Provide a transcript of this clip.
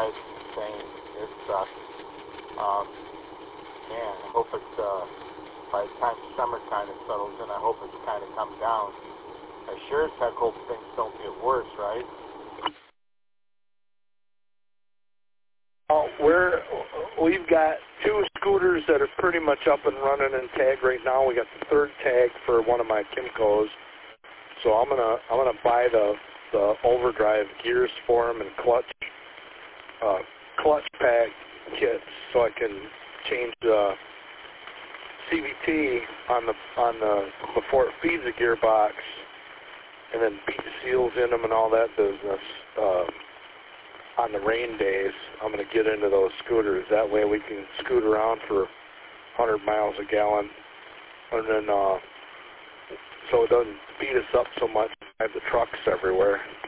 drives insane. It sucks. Man, I hope it's, by the time summer kind of settles in, I hope it's kind of come down. I sure as heck hope things don't get worse, right? We've got 2 scooters that are pretty much up and running and tagged right now. We got the 3rd tag for one of my Kymcos, so I'm gonna buy the overdrive gears for them and clutch pack kits so I can change the CVT on the before it feeds the gearbox, and then beat seals in them and all that business. On the rain days, I'm going to get into those scooters. That way we can scoot around for 100 miles a gallon, and then so it doesn't beat us up so much. I have the trucks everywhere.